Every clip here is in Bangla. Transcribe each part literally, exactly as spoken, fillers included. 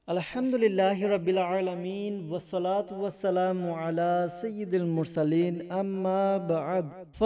আলহামদুলিল্লাহি রাব্বিল আলামিন ওয়াসসালাতু ওয়াসসালামু আলা সাইয়্যিদিল মুরসালিন আম্মা বা'দ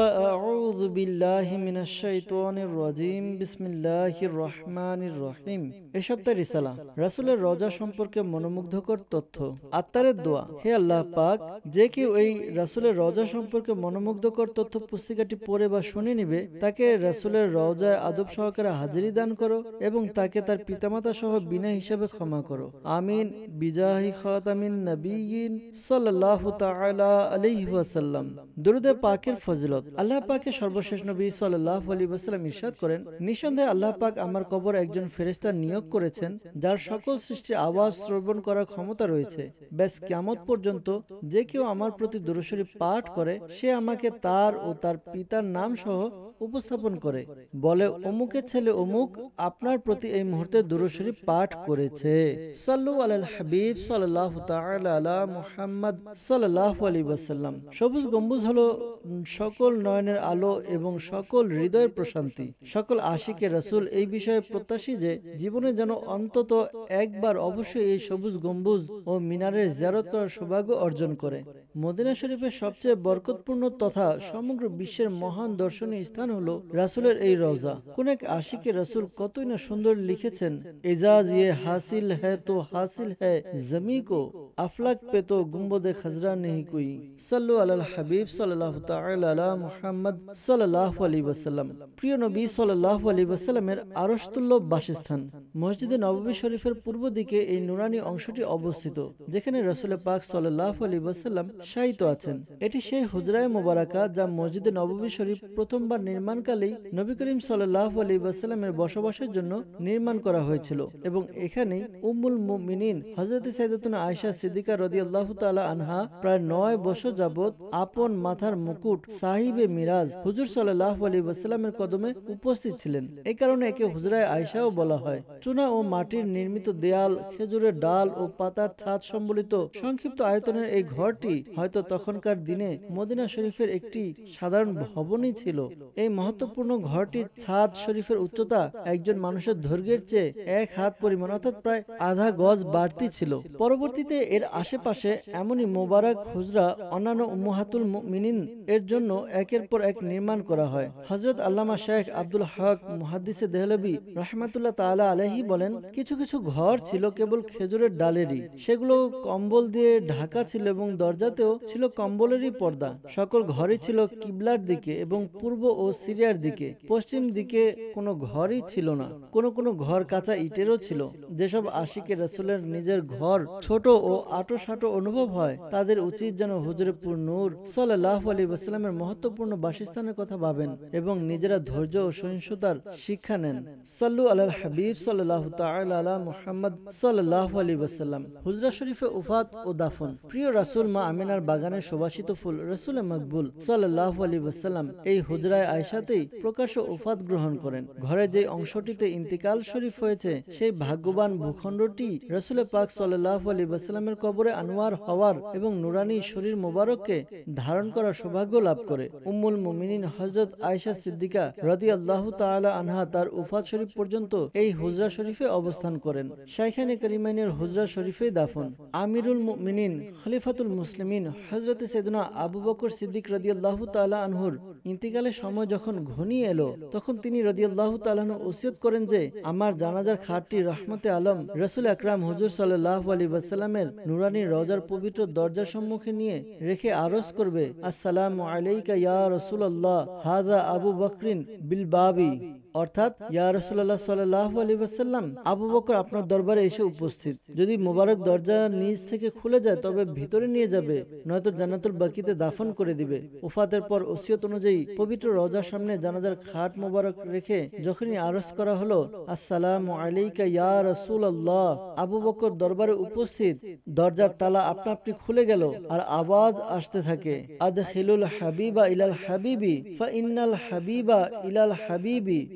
ফাআউযু বিল্লাহি মিনাশ শাইতানির রাজীম বিসমিল্লাহির রহমানির রহিম। এই সপ্তাহের রিসালা রাসূলের রওজা সম্পর্কে মনোমুগ্ধকর তথ্য। আত্তারের দোয়া। হে আল্লাহ পাক, যে কেউ এই রাসূলের রওজা সম্পর্কে মনোমুগ্ধকর তথ্য পুস্তিকাটি পড়ে বা শুনে নিবে, তাকে রাসূলের রওজায় আদব সহকারে হাজিরি দান করো এবং তাকে তার পিতামাতা সহ বিনা হিসাবে ক্ষমা করো। আমিন বিজাহি খাতামিন নবিয়্যিন সাল্লাল্লাহু তাআলা আলাইহি ওয়াসাল্লাম। দুরূদে পাকের ফজিলত। আল্লাহ পাকের সর্বশেষ নবী সাল্লাল্লাহু আলাইহি ওয়াসাল্লাম ইরশাদ করেন, নিঃসন্দেহে আল্লাহ পাক আমার কবর একজন ফেরেশতা নিয়োগ করেছেন যার সকল সৃষ্টির আওয়াজ শ্রবণ করার ক্ষমতা রয়েছে। ব্যাস কিয়ামত পর্যন্ত যে কেউ আমার প্রতি দুরূদ শরীফ পাঠ করে, সে আমাকে তার ও তার পিতার নাম সহ উপস্থাপন করে, বলে অমুকের ছেলে অমুক আপনার প্রতি এই মুহূর্তে দুরূদ শরীফ পাঠ করেছে। সাল্লু আলাল হাবিব সাল্লাল্লাহু তাআলা আলা মুহাম্মদ সাল্লাল্লাহু আলাইহি ওয়াসাল্লাম। সবুজ গম্বুজ হলো সকল নয়নের আলো এবং সকল হৃদয়ের প্রশান্তি। সকল আশিকে রাসূল এই বিষয়ে প্রত্যাশী যে জীবনে যেন অন্তত একবার অবশ্যই এই সবুজ গম্বুজ ও মিনারের জিয়ারত করার সৌভাগ্য অর্জন করে। মদিনা শরীফের সবচেয়ে বরকতপূর্ণ তথা সমগ্র বিশ্বের মহান দর্শনীয় স্থান হলো রাসূলের এই রওজা। কোন এক আশিকে রাসূল কতই না সুন্দর লিখেছেন, এজাজ ইয়ে হাসিল হ্যায় তো হাসিল হ্যায় জমি কো, আফলাক পে তো গুম্বদে খজরা নেহি কোই। সাল্লু আলাল হাবিব সাল্লাল্লাহু তাআলা আলা মুহাম্মদ সাল্লাল্লাহু আলাইহি ওয়াসাল্লাম। প্রিয় নবী সাল্লাল্লাহু আলাইহি ওয়াসাল্লামের আরশতুল্য বাসস্থান। মসজিদে নববী শরীফের পূর্ব দিকে এই নুরানি অংশটি অবস্থিত, যেখানে রাসূল পাক সাল্লাল্লাহু আলাইহি ওয়াসাল্লাম শায়িত আছেন। এটি সেই হুজরায়ে মুবারাকা যা মসজিদে নববী শরীফ প্রথমবার নির্মাণকালেই নবী করিম সাল্লাল্লাহু আলাইহি ওয়াসাল্লামের বসবাসের জন্য নির্মাণ করা হয়েছিল এবং এখানেই উম্মুল মুমিনিন হযরত সাইয়্যিদাতুনা আয়েশা সিদ্দিকা রাদিয়াল্লাহু তাআলা আনহা প্রায় নয় বছর যাবত আপন মাথার মুকুট সাহিবে মিরাজ হুজুর সাল্লাল্লাহু আলাইহি ওয়াসাল্লামের কদমে উপস্থিত ছিলেন। এই কারণে একে হুজরায়ে আয়েশাও বলা হয়। চুনা ও মাটির নির্মিত দেয়াল, খেজুরের ডাল ও পাতার ছাদ সম্বলিত সংক্ষিপ্ত আয়তনের এই ঘরটি হয়তো তখনকার দিনে মদিনা শরীফের একটি সাধারণ ভবনই ছিল। এই মহত্বপূর্ণ ঘরটির ছাদ শরীফের উচ্চতা একজন মানুষের দৈর্ঘ্যের চেয়ে এক হাত পরিমাণ অর্থাৎ প্রায় আধা গজ বাড়তি ছিল। পরবর্তীতে এর আশেপাশে এমনই মোবারক হুজরা অন্যান্য উম্মাহাতুল মুমিনিন এর জন্য একের পর এক নির্মাণ করা হয়। হযরত আল্লামা শেখ আব্দুল হক মুহাদ্দিসে দেহলভী রাহমাতুল্লাহ তাআলা আলাইহি বলেন, কিছু কিছু ঘর ছিল কেবল খেজুরের ডালেরই, সেগুলো কম্বল দিয়ে ঢাকা ছিল এবং দরজাতেও ছিল কম্বলেরই পর্দা। সকল ঘরই ছিল কিবলার দিকে এবং পূর্ব ও সিরিয়ার দিকে। পশ্চিম দিকে কোনো ঘরই ছিল না। কোনো কোনো ঘর কাঁচা ইটেরও ছিল। যেসব আশিকে রাসূলের নিজের ঘর ছোট ও আটো সাটো অনুভব হয়, তাদের উচিত যেন হুজুরে পুর নূর সাল্লাল্লাহু আলাইহি ওয়াসাল্লামের মহত্বপূর্ণ বাসস্থানের কথা ভাবেন এবং নিজেরা ধৈর্য ও সহিষ্ণুতার শিক্ষা নেন। সাল্লু আলাল হাবিব সাল্লাল্লাহু তাআলা আলা মুহাম্মদ সাল্লাল্লাহু আলাইহি ওয়াসাল্লাম। হুজরা শরীফে উফাত ও দাফন। প্রিয় রাসূল মা আমিনার বাগানের সুবাসিত ফুল রাসূলে মকবুল সাল্লাল্লাহু আলাইহি ওয়াসাল্লাম এই হুজরায়ে আয়েশাতেই প্রকাশ্য উফাত গ্রহণ করেন। ঘরে যে অংশটিতে ইন্তিকাল শরীফ হয়েছে, সেই ভাগ্যবান ভূখণ্ডটি রাসূল পাক সাল্লাল্লাহু আলাইহি ওয়াসাল্লামের কবরে আনোয়ার হওয়ার এবং নুরানি শরীর মোবারককে ধারণ করার সৌভাগ্য লাভ করে। উম্মুল মুমিনিন হযরত আয়েশা সিদ্দিকা রাদিয়াল্লাহু তাআলা আনহা তার উফাত শরীফ পর্যন্ত এই হুজরা শরীফে অবস্থান করেন। শাইখানে কারিমাইনের হুজরা শরীফে দাফন। আমিরুল মুমিনিন খলিফাতুল মুসলিমিন হযরত সাইয়েদনা আবু বকর সিদ্দিক রাদিয়াল্লাহু তাআলা আনহুর ইন্তিকালের সময় যখন ঘনিয়ে এলো, তখন তিনি রাদিয়াল্লাহু তাআলা আনহু ওসিয়ত করেন যে আমার জানাজার খাটটি রহমতে আলম রাসূল আকরাম হুজুর সাল্লাল্লাহু আলাইহি ওয়াসাল্লামের নুরানি রওজার পবিত্র দরজার সম্মুখে নিয়ে রেখে আরজ করবে, আসসালামু আলাইকা ইয়া রাসূলুল্লাহ হাযা আবু বকরিন বিল বাবি, অর্থাৎ ইয়া রাসূলুল্লাহ সাল্লাল্লাহু আলাইহি ওয়াসাল্লাম, আবু বকর আপনার দরবারে এসে উপস্থিত। যদি মোবারক দরজা নিজ থেকে খুলে যায় তবে ভিতরে নিয়ে যাবে, নয়তো জান্নাতুল বাকিতে দাফন করে দিবে। উফাতের পর ওসিয়ত অনুযায়ী পবিত্র রওজার সামনে জানাজার খাট মোবারক রেখে যখনই আরজ করা হলো, আসসালামু আলাইকা ইয়া রাসূলুল্লাহ, আবু বকর দরবারে উপস্থিত, দরজার তালা আপনা আপনি খুলে গেল আর আওয়াজ আসতে থাকে, আদখিলুল হাবিবা ইলাল হাবিবি ফা ইন্নাল হাবিবা ইলাল হাবিবি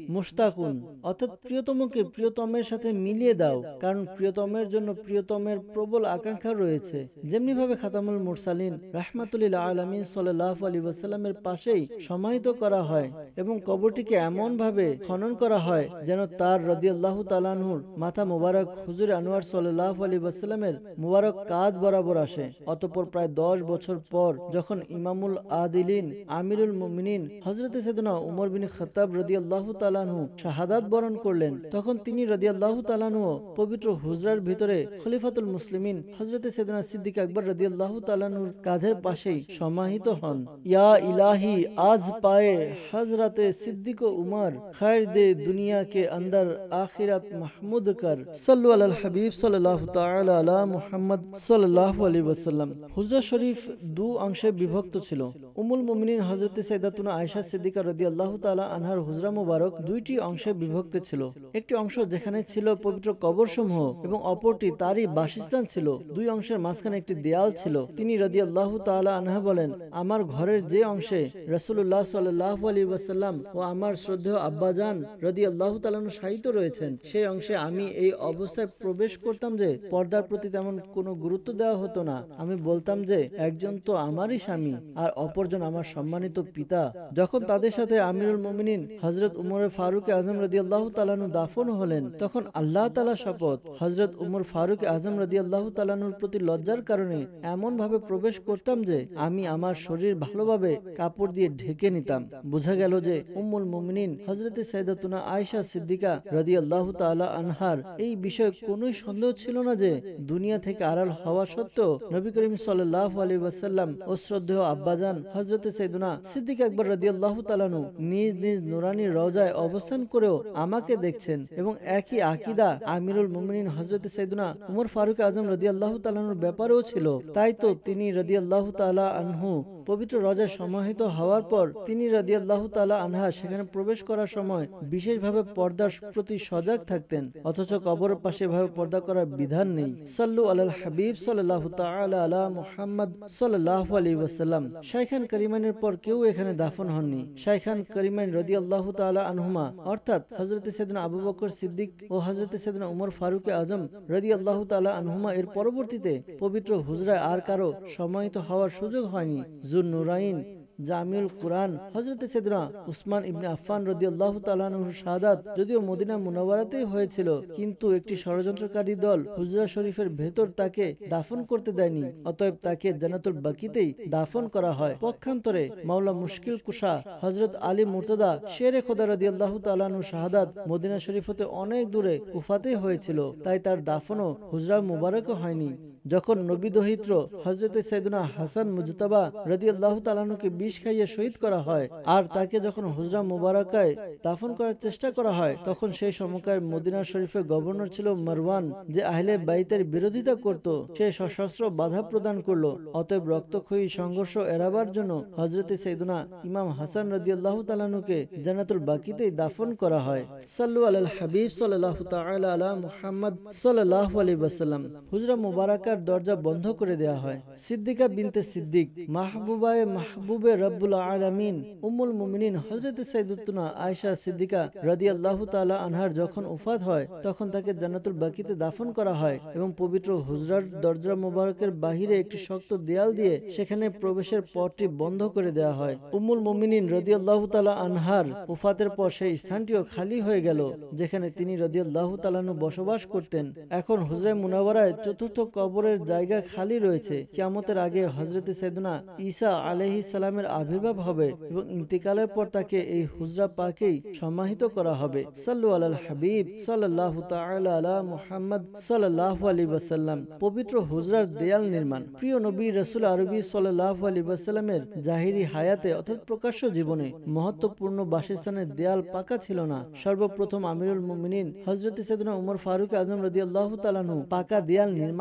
মুশতাকুন, অর্থাৎ প্রিয়তমকে প্রিয়তমের সাথে মিলিয়ে দাও, কারণ প্রিয়তমের জন্য প্রিয়তমের প্রবল আকাঙ্ক্ষা রয়েছে। যেমনি ভাবে খাতামুল মুরসালিন রাহমাতুল আলামিন সাল্লাল্লাহু আলাইহি ওয়াসাল্লামের পাশেই সমাহিত করা হয় এবং কবরটিকে এমন ভাবে খনন করা হয় যেন তার রাদিয়াল্লাহু তাআলা আনহুর মাথা মুবারক হুজুর আনোয়ার সাল্লাল্লাহু আলাইহি ওয়াসাল্লামের মুবারক কাঁধ বরাবর আসে। অতঃপর প্রায় দশ বছর পর যখন ইমামুল আদিলিন আমিরুল মুমিনিন হযরতে সাইয়েদনা উমর বিন খাত্তাব রাদিয়াল্লাহু তাআলা আনহু শাহাদাত বরণ করলেন, তখন তিনি রাদিয়াল্লাহু তাআলা আনহু পবিত্র হুজরার ভিতরে খলিফাতুল মুসলিমিন হযরতে সাইয়েদনা সিদ্দিক আকবর রাদিয়াল্লাহু তাআলা আনহুর কাঁধের পাশেই সমাহিত হন। ইয়া ইলাহি, আজ পায়ে হযরতে সিদ্দিক ও উমর खैर दे दुनिया के अंदर आखिरत महमूद कर सल्लु अलल हबीब सल्लल्लाहु ताआला अला मुहम्मद सल्लल्लाहु अलैहि वसल्लम। হুজরা শরীফ দু অংশে বিভক্ত ছিল। উম্মুল মুমিনিন হযরতে সাইয়েদাতুনা আয়েশা সিদ্দিকা রাদিয়াল্লাহু তাআলা আনহার হুজরা মুবারক দুইটি অংশে বিভক্ত ছিল। একটি অংশ যেখানে ছিল পবিত্র কবরসমূহ এবং অপরটি তারই বাসস্থান ছিল। দুই অংশের মাঝখানে একটি দেয়াল ছিল। তিনি রাদিয়াল্লাহু তাআলা আনহা বলেন, আমার ঘরের যে অংশে রাসূলুল্লাহ সাল্লাল্লাহু আলাইহি ওয়াসাল্লাম ও আমার শ্রদ্ধেয় আব্বাজান রাদিয়াল্লাহু তাআলা আনহু শায়িত রয়েছেন, সেই অংশে আমি এই অবস্থায় প্রবেশ করতাম যে পর্দার প্রতি তেমন কোনো গুরুত্ব দেওয়া হতো না। আমি বলতাম যে একজন তো আমারই স্বামী আর অপরজন আমার সম্মানিত পিতা। যখন তাদের সাথে আমিরুল মুমিনিন হযরত উমর ফারুক আজম রাদিয়াল্লাহু তাআলা আনহু দাফন হলেন, তখন আল্লাহ তাআলা শপথ, হযরত উমর ফারুক আজম রাদিয়াল্লাহু তাআলা আনহুর প্রতি লজ্জার কারণে এমন ভাবে প্রবেশ করতাম যে আমি আমার শরীর ভালোভাবে কাপড় দিয়ে ঢেকে নিতাম। বোঝা গেল যে উম্মুল মুমিনিন হযরতে সাইয়েদাতুনা আয়েশা সিদ্দিকা রাদিয়াল্লাহু তাআলা আনহার এই বিষয়ে কোনো সন্দেহ ছিল না যে দুনিয়া থেকে আড়াল হওয়া সত্ত্বেও নবী করিম সাল্লাল্লাহু আলাইহি ওয়াসাল্লাম ও শ্রদ্ধেয় আব্বাজান হযরতে সাইয়েদুনা সিদ্দিক আকবর রাদিয়াল্লাহু তাআলা আনহু নিজ নিজ নুরানি রওজায় অবস্থান করেও আমাকে দেখছেন এবং একই আকীদা আমিরুল মুমিনিন হযরতে সাইয়েদুনা উমর ফারুক আজম রাদিয়াল্লাহু তাআলা আনহুর ব্যাপারেও ছিল। তাই তো তিনি রাদিয়াল্লাহু তাআলা আনহু পবিত্র রওজায় সমাহিত হওয়ার পর তিনি রাদিয়াল্লাহু তাআলা আনহা সেখানে প্রবেশ করার সময় বিশেষভাবে পর্দার প্রতি সজাগ থাকতেন, অথচ কবরের পাশে ভাবে পর্দা করার বিধান নেই। সাল্লু আলাল হাবিব সাল্লাল্লাহু তাআলা আলা মুহাম্মদ সাল্লাল্লাহু আলাইহি ওয়াসাল্লাম। শাইখান কারিমাইনের পর কেউ এখানে দাফন হননি। শাইখান কারিমাইন রাদিয়াল্লাহু তাআলা আনহুমা অর্থাৎ হযরতে সাইয়েদনা আবু বকর সিদ্দিক ও হযরতে সাইয়েদনা উমর ফারুক আজম রাদিয়াল্লাহু তাআলা আনহুমা এর পরবর্তীতে পবিত্র হুজরায় আর কারো সমাহিত হওয়ার সুযোগ হয়নি। জুন নুরাইন জামিউল কুরআন হযরতে সাইয়েদনা উসমান ইবনে আফফান রাদিয়াল্লাহু তাআলা আনহুর শাহাদাত যদিও মদিনা মুনাওয়ারাতেই হয়েছিল, কিন্তু একটি ষড়যন্ত্রকারী দল হুজরা শরীফের ভেতর তাকে দাফন করতে দেয়নি। অতএব তাকে জান্নাতুল বাকিতেই দাফন করা হয়। পক্ষান্তরে মাওলা মুশকিল কুশা হযরত আলী মুর্তদা শেরে খোদা রাদিয়াল্লাহু তাআলা আনহুর শাহাদাত মদিনা শরীফ হতে অনেক দূরে কুফাতেই হয়েছিল, তাই তার দাফনও হুজরা মুবারকে হয়নি। যখন নবী দহিত্র হযরতে সাইয়েদুনা হাসান মুজতাবা রাদিয়াল্লাহু তাআলা আনহুকে বিষ খাইয়ে শহীদ করা হয় আর তাকে যখন হুজরা মুবারাকায় দাফন করার চেষ্টা করা হয়, তখন সেই সময়কার মদিনা শরীফের গভর্নর ছিল মারওয়ান, যে আহলে বাইতের বিরোধিতা করত। সে সশস্ত্র বাধা প্রদান করলো। অতএব রক্তক্ষয়ী সংঘর্ষ এড়াবার জন্য হযরতে সাইয়েদুনা ইমাম হাসান রাদিয়াল্লাহু তাআলা আনহুকে জান্নাতুল বাকিতেই দাফন করা হয়। সাল্লু আলাল হাবিব সাল্লাল্লাহু তাআলা আলা মুহাম্মদ সাল্লাল্লাহু আলাইহি ওয়াসাল্লাম। হুজরা মুবারাকার দরজা বন্ধ করে দেয়া হয়। সিদ্দিকা বিনতে সিদ্দিক মাহবুবায়ে মাহবুবে রব্বুল আলামিন উম্মুল মুমিনিন হযরতে সাইয়েদাতুনা আয়েশা সিদ্দিকা রাদিয়াল্লাহু তাআলা আনহার যখন ওফাত হয়, তখন তাকে জান্নাতুল বাকিতে দাফন করা হয় এবং পবিত্র হুজরার দরজা মুবারকের বাহিরে একটি শক্ত দেয়াল দিয়ে সেখানে প্রবেশের পথটি বন্ধ করে দেয়া হয়। উম্মুল মুমিনিন রাদিয়াল্লাহু তাআলা আনহার ওফাতের পর সেই স্থানটিও খালি হয়ে গেল যেখানে তিনি রাদিয়াল্লাহু তাআলা আনহু বসবাস করতেন। এখন হুজরা মুনাওয়ারায় চতুর্থ কবরের জায়গা খালি রয়েছে। কিয়ামতের আগে হযরতে সাইয়েদুনা ঈসা আলাইহিস সালামের আবির্ভাব হবে এবং ইন্তিকালের পর তাকে এই হুজরা পাকেই সমাহিত করা হবে। সাল্লু আলাল হাবিব সাল্লাল্লাহু তাআলা আলা মুহাম্মদ সাল্লাল্লাহু আলাইহি ওয়াসাল্লাম। পবিত্র হুজরার দেয়াল নির্মাণ। প্রিয় নবী রাসূল আরবি সাল্লাল্লাহু আলাইহি ওয়াসাল্লামের জাহিরি হায়াতে অর্থাৎ প্রকাশ্য জীবনে মহত্বপূর্ণ বাসস্থানের দেয়াল পাকা ছিল না। সর্বপ্রথম আমিরুল মুমিনিন হযরতে সাইয়েদুনা উমর ফারুক আজম রাদিয়াল্লাহু তাআলা আনহু পাকা দেয়াল নির্মাণ করান।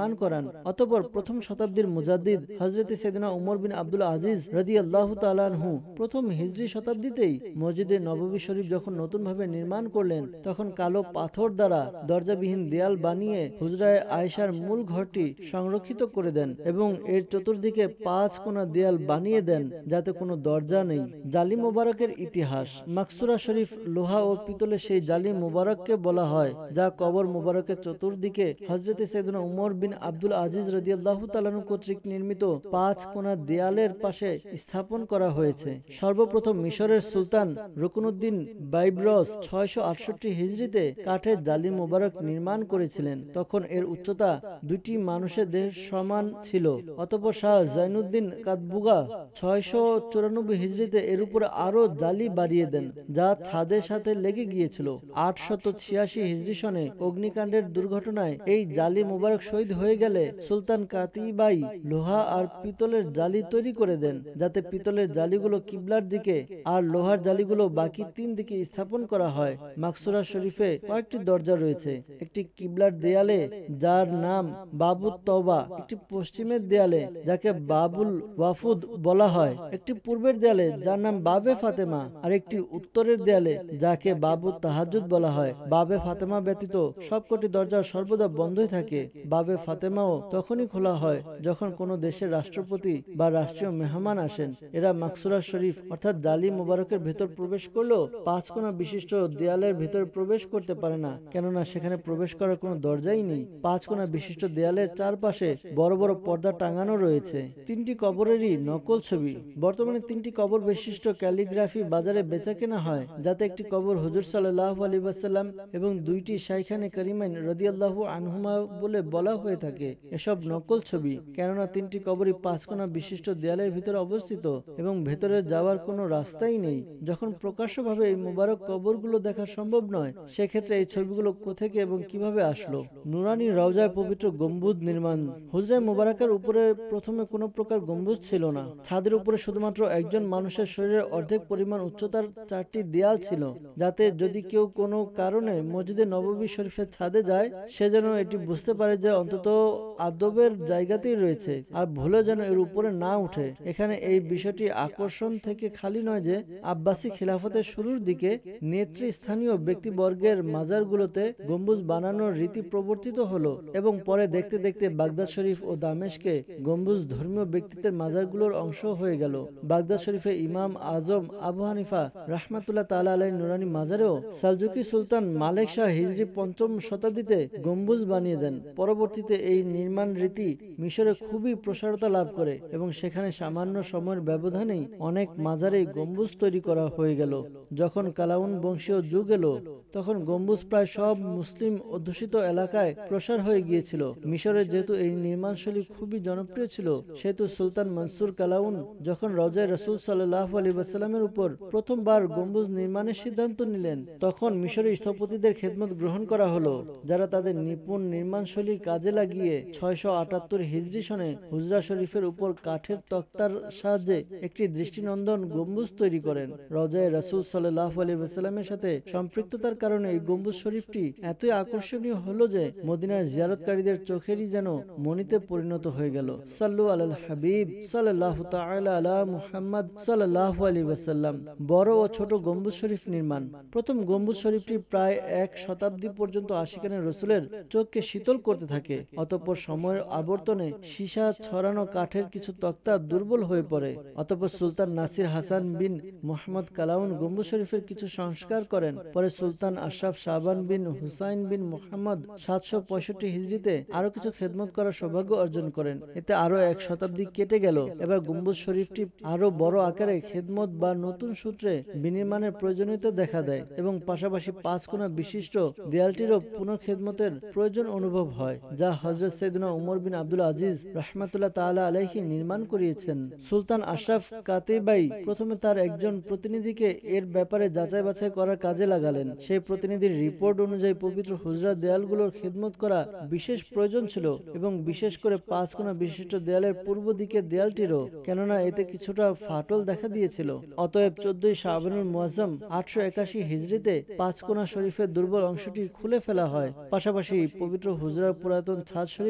অতঃপর প্রথম শতাব্দীর মুজাদ্দিদ হযরত সাইয়েদনা উমর বিন আব্দুল আজিজ রাদিয়াল্লাহু তাআলা আনহু প্রথম হিজরি শতাব্দীতেই মসজিদে নববী শরীফ যখন নতুনভাবে নির্মাণ করলেন, তখন কালো পাথর দ্বারা দরজাবিহীন দেয়াল বানিয়ে হুজরায়ে আয়েশার মূল ঘরটি সংরক্ষিত করে দেন এবং এর চতুর্দিকে পাঁচ কোনা দেয়াল বানিয়ে দেন যাতে কোনো দরজা নেই। জালি মোবারকের ইতিহাস। মাকসুরা শরীফ লোহা ও পিতলের সেই জালি মোবারককে বলা হয় যা কবর মোবারকের চতুর্দিকে হযরত সাইয়েদনা উমর বিন আব্দুল আজিজ রাদিয়াল্লাহু তাআলা আনহু কর্তৃক নির্মিত পাঁচ কোনা দেয়ালের পাশে স্থাপন করা হয়েছে। সর্বপ্রথম মিশরের সুলতান রুকনুদ্দিন বাইবরস ছয়শো আটষট্টি হিজরিতে কাঠের জালি মোবারক নির্মাণ করেছিলেন। তখন এর উচ্চতা দুটি মানুষের দেহের সমান ছিল। অতঃপর শাহ জাইনুদ্দিন কাতবুগা ছয়শো চুরানব্বই হিজরিতে এর উপরে আরো জালি বাড়িয়ে দেন যা ছাদের সাথে লেগে গিয়েছিল। আটশত ছিয়াশি হিজরি সনে অগ্নিকাণ্ডের দুর্ঘটনায় এই জালি মোবারক শহীদ হয়ে গেলে সুলতান কাতিবাই লোহা আর পিতলের জালি তৈরি করে দেন যাতে পিতলের জালিগুলো কিবলার দিকে আর লোহার জালিগুলো বাকি তিন দিকে স্থাপন করা হয়। মাকসুরা শরীফে কয়েকটি দরজা রয়েছে। একটি কিবলার দেয়ালে যার নাম বাবুত তওবা, একটি পশ্চিমের দেয়ালে যাকে বাবুল ওয়াফুদ বলা হয়, একটি পূর্বের দেয়ালে যার নাম বাবে ফাতেমা, আর একটি উত্তরের দেয়ালে যাকে বাবু তাহাজ্জুদ বলা হয়। বাবে ফাতেমা ব্যতীত সবকটি দরজা সর্বদা বন্ধই থাকে। বাবে ফাতেমাও তখনই খোলা হয় যখন কোনো দেশের রাষ্ট্রপতি বা রাষ্ট্রীয় মেহমান আসেন। এরা মাকসুরা শরীফ অর্থাৎ জালি মোবারকের ভেতর প্রবেশ করলেও পাঁচ কোনা বিশিষ্ট দেয়ালের ভেতর প্রবেশ করতে পারে না, কেননা সেখানে প্রবেশ করার কোনো দরজাই নেই। পাঁচ কোনা বিশিষ্ট দেয়ালের চারপাশে বড় বড় পর্দা টাঙানো রয়েছে। তিনটি কবরেরই নকল ছবি। বর্তমানে তিনটি কবর বিশিষ্ট ক্যালিগ্রাফি বাজারে বেচা কেনা হয়, যাতে একটি কবর হুজুর সাল্লাল্লাহু আলাইহি ওয়াসাল্লাম এবং দুইটি শাইখানে কারিমাইন রাদিয়াল্লাহু আনহুমা বলে বলা হয়ে থাকে। এসব নকল ছবি, কেননা তিনটি কবরই পাঁচ কোনা বিশিষ্ট দেয়ালের ভিতরে অবস্থিত এবং ভেতরে যাওয়ার কোনো রাস্তাই নেই। যখন প্রকাশ্যভাবে এই মুবারক কবরগুলো দেখা সম্ভব নয়, সেক্ষেত্রে এই ছবিগুলো কোথেকে এবং কিভাবে আসলো? নুরানি রওজায় পবিত্র গম্বুজ নির্মাণ। হুজরায়ে মুবারাকার উপরে প্রথমে কোনো প্রকার গম্বুজ ছিল না। ছাদের উপরে শুধুমাত্র একজন মানুষের শরীরের অর্ধেক পরিমাণ উচ্চতার চারটি দেয়াল ছিল, যাতে যদি কেউ কোনো কারণে মসজিদে নববী শরীফের ছাদে যায়, সে যেন এটি বুঝতে পারে যে অন্তত আদবের জায়গাতেই রয়েছে আর ভুলে যেন এর উপরে না উঠে। এখানে এই বিষয়টি আকর্ষণ থেকে খালি নয় যে আব্বাসী খিলাফতের শুরুর দিকে নেতৃস্থানীয় ব্যক্তিবর্গের মাজারগুলোতে গম্বুজ বানানোর রীতি প্রবর্তিত হলো এবং পরে দেখতে দেখতে বাগদাদ শরীফ ও দামেশকে গম্বুজ ধর্মীয় ব্যক্তিত্বের মাজারগুলোর অংশ হয়ে গেল। বাগদাদ শরীফে ইমাম আজম আবু হানিফা রাহমাতুল্লাহ তাআলা আলাইহির নুরানি মাজারেও সালজুকি সুলতান মালেক শাহ হিজরি পঞ্চম শতাব্দীতে গম্বুজ বানিয়ে দেন। পরবর্তীতে এই নির্মাণ রীতি মিশরে খুবই প্রসারতা লাভ করে এবং সেখানে সামান্য সময়ের ব্যবধানেই অনেক মাজারে গম্বুজ তৈরি করা হয়ে গেল। যখন কালাউন বংশীয় যুগ এলো, তখন গম্বুজ প্রায় সব মুসলিম অধ্যুষিত এলাকায় প্রসার হয়ে গিয়েছিল। মিশরে যেহেতু এই নির্মাণশৈলী খুবই জনপ্রিয় ছিল, সেহেতু সুলতান মনসুর কালাউন যখন রওজায়ে রাসূল সাল্লাল্লাহু আলাইহি ওয়াসাল্লামের উপর প্রথমবার গম্বুজ নির্মাণের সিদ্ধান্ত নিলেন, তখন মিশরের স্থপতিদের খেদমত গ্রহণ করা হলো, যারা তাদের নিপুণ নির্মাণশৈলী কাজে লাগিয়ে ছয়শো আটাত্তর হিজরি সনে হুজরা শরীফের উপর কাঠের তক্তার সাহায্যে একটি দৃষ্টিনন্দন গম্বুজ তৈরি করেন। রওজায়ে রাসূল সাল্লাল্লাহু আলাইহি ওয়াসাল্লামের সাথে সম্পৃক্ততার কারণে এই গম্বুজ শরীফটি এতই আকর্ষণীয় হলো যে মদিনার জিয়ারতকারীদের চোখেরই যেন মণিতে পরিণত হয়ে গেল। সাল্লু আলাল হাবিব সাল্লাল্লাহু তাআলা আলা মুহাম্মদ সাল্লাল্লাহু আলাইহি ওয়াসাল্লাম। বড় ও ছোট গম্বুজ শরীফ নির্মাণ। প্রথম গম্বুজ শরীফটি প্রায় এক শতাব্দী পর্যন্ত আশিকানে রাসূলের চোখকে শীতল করতে থাকে। অতঃপর সময়ের আবর্তনে সীসা ছড়ানো কাঠের কিছু তক্তা দুর্বল হয়ে পড়ে। অতঃপর সুলতান নাসির হাসান বিন মুহাম্মদ কালাউন গম্বুজ শরীফের কিছু সংস্কার করেন। পরে সুলতান আশরাফ শাহবান বিন হুসাইন বিন মুহাম্মদ সাতশো পঁয়ষট্টি হিজরিতে আরো কিছু খেদমত করার সৌভাগ্য অর্জন করেন। এতে আরো এক শতাব্দী কেটে গেল। এবার গম্বুজ শরীফটি আরো বড় আকারে খেদমত বা নতুন সূত্রে বিনির্মাণের প্রয়োজনীয়তা দেখা দেয় এবং পাশাপাশি পাঁচ কোনা বিশিষ্ট দেয়ালটিরও পুনঃখেদমতের প্রয়োজন অনুভব হয়, যা হযরত সাইয়েদনা উমর বিন আব্দুল আজিজ রাহমাতুল্লাহ তাআলা আলাইহি নির্মাণ করিয়েছেন। সুলতান আশরাফ কাতিবাই প্রথমে তার একজন প্রতিনিধিকে এর ব্যাপারে যাচাই বাছাই করার কাজে লাগালেন। সেই প্রতিনিধির রিপোর্ট অনুযায়ী পবিত্র হুজরা দেয়ালগুলোর খেদমত করা বিশেষ প্রয়োজন ছিল এবং বিশেষ করে পাঁচ কোনা বিশিষ্ট দেয়ালের পূর্ব দিকের দেয়ালটিরও, কেননা এতে কিছুটা ফাটল দেখা দিয়েছিল। অতএব চোদ্দই শাবানুল মুআজ্জম আটশো একাশি হিজরিতে পাঁচ কোনা শরীফের দুর্বল অংশটি খুলে ফেলা হয়। পাশাপাশি পবিত্র হুজরার পুরাতন ছাদ শরীফ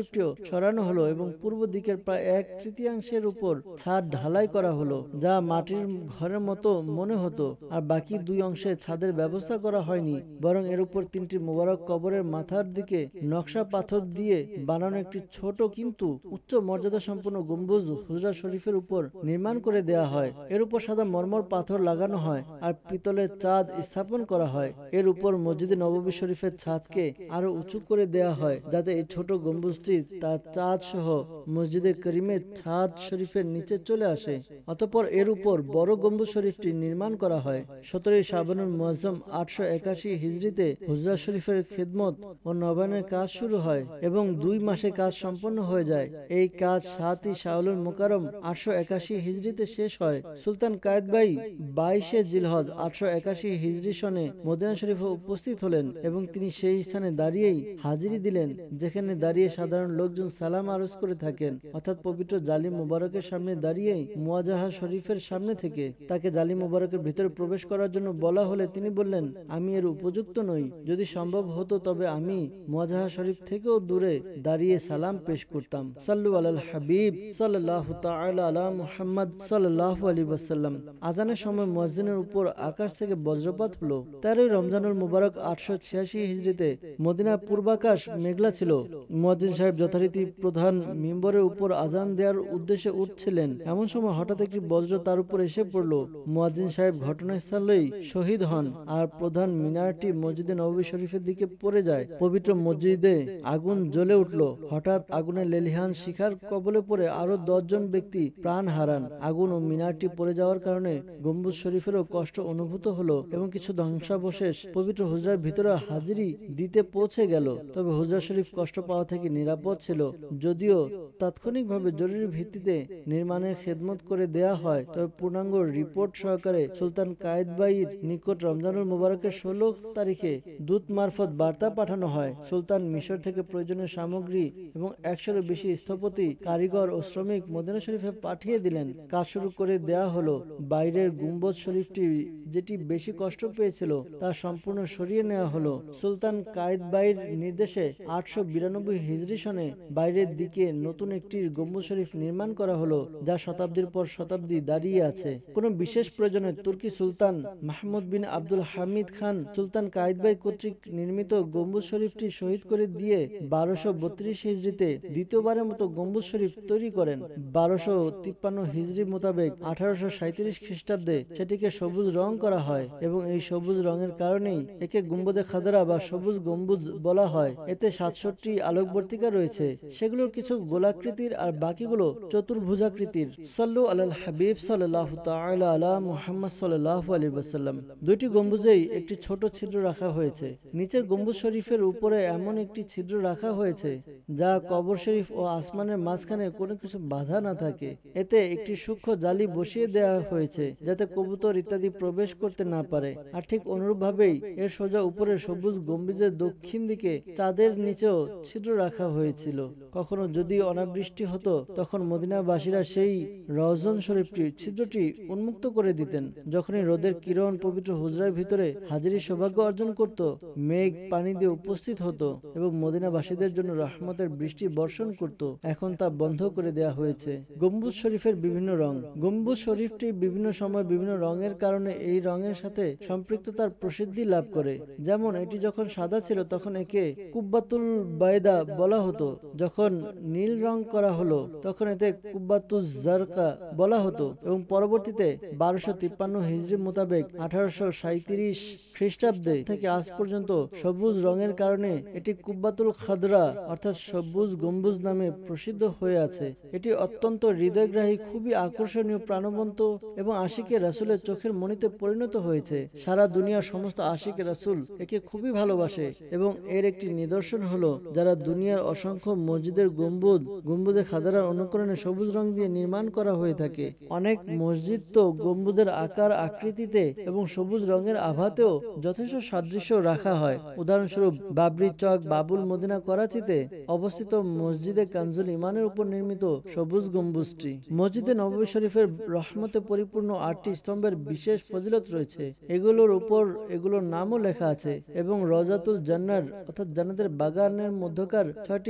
শরীফটিও সরানো হলো এবং পূর্ব দিকের প্রায় এক তৃতীয়াংশের উপর ছাদ ঢালাই করা হলো, যা মাটির ঘরের মতো মনে হতো। আর বাকি দুই অংশে ছাদের ব্যবস্থা করা হয়নি, বরং এর উপর তিনটি মুবারক কবরের মাথার দিকে নকশা পাথর দিয়ে বানানো একটি ছোট কিন্তু উচ্চ মর্যাদা সম্পন্ন গম্বুজ হুজরা শরীফের উপর নির্মাণ করে দেয়া হয়। এর উপর সাদা মরমর পাথর লাগানো হয় আর পিতলের চাঁদ স্থাপন করা হয়। এর উপর মসজিদে নববী শরীফের ছাদকে আরো উঁচু করে দেয়া হয়, যাতে এই ছোট গম্বুজটি তার চাঁদ সহ মসজিদে করিমের ছাদ শরীফের নিচে চলে আসে। অতঃপর এর উপর বড় গম্বুজ শরীফটি নির্মাণ করা হয়। সতেরোই শাবানুল মুআজ্জম আটশো একাশি হিজরিতে হুজরা শরীফের খিদমত ও নবায়নের কাজ শুরু হয় এবং দুই মাসে কাজ সম্পন্ন হয়ে যায়। এই কাজ সাতই শাওয়ালুল মুকাররম আটশো একাশি হিজরিতে শেষ হয়। সুলতান কায়েতবাই বাইশে জিলহজ আটশো একাশি হিজরি সনে মদিনা শরীফে উপস্থিত হলেন এবং তিনি সেই স্থানে দাঁড়িয়েই হাজিরি দিলেন যেখানে দাঁড়িয়ে সাধারণ লোকজন সালাম আরজ করে থাকেন, অর্থাৎ পবিত্র জালি মুবারকের সামনে দাঁড়িয়েই মুওয়াজাহা শরীফের সামনে থেকে। তাকে জালি মুবারকের ভিতরে প্রবেশ করার জন্য বলা হলে তিনি বললেন, আমি এর উপযুক্ত নই। যদি সম্ভব হতো তবে আমি মুওয়াজাহা শরীফ থেকেও দূরে দাঁড়িয়ে সালাম পেশ করতাম। সাল্লু আলাল হাবিব সাল্লাল্লাহু তাআলা আলা মুহাম্মদ সাল্লাল্লাহু আলাইহি ওয়াসাল্লাম। আজানের সময় মুয়াজ্জিনের উপর আকাশ থেকে বজ্রপাত হলো। তেরোই রমজানুল মুবারক আটশো ছিয়াশি হিজরিতে মদিনার পূর্বাকাশ মেঘলা ছিল। মুয়াজ্জিন সাহেব যথারীতি প্রধান মিম্বরের উপর আজান দেওয়ার উদ্দেশ্যে উঠছিলেন। এমন সময় হঠাৎ একটি বজ্র তার উপর এসে পড়ল। মুয়াজ্জিন সাহেব ঘটনাস্থলেই শহীদ হন আর প্রধান মিনারটি মসজিদে নববী শরীফের দিকে পড়ে যায়। পবিত্র মসজিদে আগুন জ্বলে উঠল। হঠাৎ আগুনের লেলিহান শিখার কবলে পড়ে আরো দশজন ব্যক্তি প্রাণ হারান। আগুন ও মিনারটি পড়ে যাওয়ার কারণে গম্বুজ শরীফেরও কষ্ট অনুভূত হলো এবং কিছু ধ্বংসাবশেষ পবিত্র হুজরার ভিতরে হাজিরি দিতে পৌঁছে গেল। তবে হুজরা শরীফ কষ্ট পাওয়া থেকে নিরাপদ ছিল। যদিও তাৎক্ষণিকভাবে জরুরি ভিত্তিতে নির্মাণের খেদমত করে দেয়া হয়, তবে পূর্ণাঙ্গ রিপোর্ট সহকারে সুলতান কায়েতবাইয়ের নিকট রমজানুল মুবারকের ষোলো তারিখে দূত মারফত বার্তা পাঠানো হয়। সুলতান মিশর থেকে প্রয়োজনীয় সামগ্রী এবং একশোরও বেশি স্থপতি, কারিগর ও শ্রমিক মদিনা শরীফে পাঠিয়ে দিলেন। কাজ শুরু করে দেয়া হলো। বাইরের গুম্বজ শরীফটি যেটি বেশি কষ্ট পেয়েছিল তা সম্পূর্ণ সরিয়ে নেওয়া হলো। সুলতান কায়েতবাইয়ের নির্দেশে আটশো বিরানব্বই হিজরি সনে বাইরের দিকে নতুন একটি গম্বুজ শরীফ নির্মাণ করা হলো, যা শতাব্দীর পর শতাব্দী দাঁড়িয়ে আছে। কোনো বিশেষ প্রয়োজনে তুর্কি সুলতান মাহমুদ বিন আব্দুল হামিদ খান সুলতান কায়েতবাই কর্তৃক নির্মিত গম্বুজ শরীফটি শহীদ করে দিয়ে বারোশো বত্রিশ হিজরিতে দ্বিতীয়বারের মতো গম্বুজ শরীফ তৈরি করেন। বারোশো তিপ্পান্ন হিজরি মোতাবেক আঠারোশো সাঁইত্রিশ খ্রিস্টাব্দে সেটিকে সবুজ রং করা হয় এবং এই সবুজ রঙের কারণেই একে গুম্বদে খাদরা বা সবুজ গম্বুজ বলা হয়। এতে সাতষট্টি আলোকবর্তিকা রয়েছে, সেগুলোর কিছু গোলাকৃতির আর বাকিগুলো চতুর্ভুজাকৃতির। সাল্লু আলাল হাবিব সাল্লাল্লাহু তাআলা আলা মুহাম্মদ সাল্লাল্লাহু আলাইহি ওয়াসাল্লাম। দুইটি গম্বুজেই একটি ছোট ছিদ্র রাখা হয়েছে। নিচের গম্বুজ শরীফের উপরে এমন একটি ছিদ্র রাখা হয়েছে যা কবর শরীফ ও আসমানের মাঝখানে কোনো কিছু বাধা না থাকে। এতে একটি সূক্ষ্ম জালি বসিয়ে দেওয়া হয়েছে যাতে কবুতর ইত্যাদি প্রবেশ করতে না পারে। আর ঠিক অনুরূপভাবেই এর সোজা উপরে সবুজ গম্বুজের দক্ষিণ দিকে চাঁদের নিচেও ছিদ্র রাখা হয়েছিল। কখনো যদি অনাবৃষ্টি হতো তখন মদিনাবাসীরা সেই রওজন শরীফটি ছিদ্রটি উন্মুক্ত করে দিতেন। যখনই রোদের কিরণ পবিত্র হুজরার ভিতরে হাজিরি সৌভাগ্য অর্জন করত, মেঘ পানি দিয়ে উপস্থিত হতো এবং মদিনাবাসীদের জন্য রহমতের বৃষ্টি বর্ষণ করত। এখন তা বন্ধ করে দেয়া হয়েছে। গম্বুজ শরীফের বিভিন্ন রং। গম্বুজ শরীফটি বিভিন্ন সময় বিভিন্ন রঙের কারণে এই রঙের সাথে সম্পৃক্ততার প্রসিদ্ধি লাভ করে। যেমন এটি যখন সাদা ছিল তখন একে কুব্বাতুল বাইদা বলা হতো। যখন নীল রং করা হলো তখন এতে কুব্বাতুজ জারকা বলা হতো এবং পরবর্তীতে বারোশো তিপ্পান্ন হিজরি মোতাবেক আঠারোশো সাঁইত্রিশ খ্রিস্টাব্দে থেকে আজ পর্যন্ত সবুজ রঙের কারণে এটি কুব্বাতুল খাদরা অর্থাৎ সবুজ গম্বুজ নামে প্রসিদ্ধ হয়ে আছে। এটি অত্যন্ত হৃদয়গ্রাহী, খুবই আকর্ষণীয়, প্রাণবন্ত এবং আশিকে রাসূলের চোখের মণিতে পরিণত হয়েছে। সারা দুনিয়ার সমস্ত আশিকে রাসূল একে খুবই ভালোবাসে এবং এর একটি নিদর্শন হলো যারা দুনিয়ার অসংখ্য মসজিদের গম্বুজ গম্বুজে খাদারার অনুকরণে সবুজ রং দিয়ে নির্মাণ করা হয়ে থাকে। অনেক মসজিদ তো গম্বুজের আকার আকৃতিতে এবং সবুজ রঙের আভাতেও যথেষ্ট সাদৃশ্য রাখা হয়। উদাহরণস্বরূপ বাবরি চক, বাবুল মদিনা করাচিতে অবস্থিত মসজিদে কানজুল ইমানের উপর নির্মিত সবুজ গম্বুজটি। মসজিদে নববী শরীফের রহমতে পরিপূর্ণ আটটি স্তম্ভের বিশেষ ফজিলত রয়েছে। এগুলোর উপর এগুলোর নামও লেখা আছে এবং রওজাতুল জান্নার অর্থাৎ জান্নাতের বাগানের মধ্যকার ছয়টি